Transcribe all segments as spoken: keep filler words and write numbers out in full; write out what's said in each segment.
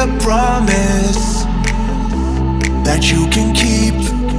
a promise that you can keep.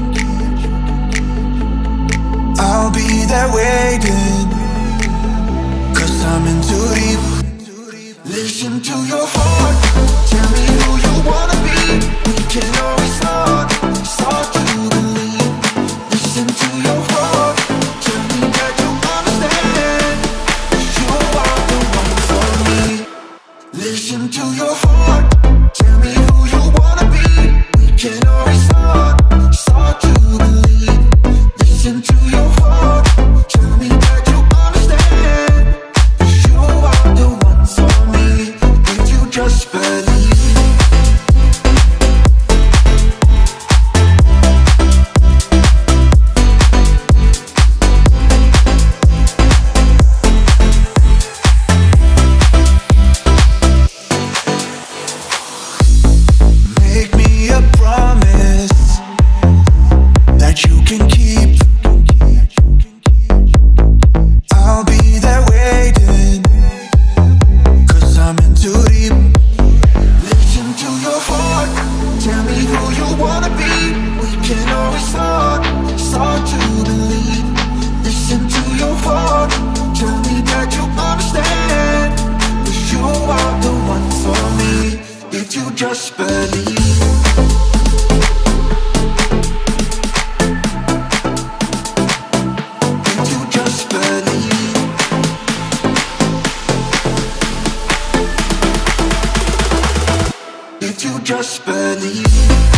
I'll be there waiting, cause I'm in too deep. Listen to your heart, tell me who you wanna be. We can always start, start to believe. Listen to your heart, tell me that you understand. You are the one for me. Listen to your heart, tell me who you wanna be. We can always start, start to believe. Listen to your heart, tell me that you understand. You are the one for me, if you just believe. Make me a promise that you can keep. I'll be there waiting, cause I'm in too deep. Listen to your heart, tell me who you wanna be. We can always start, start to believe. Listen to your heart, tell me that you understand. That you are the one for me, if you just believe. If you just believe. If you just believe.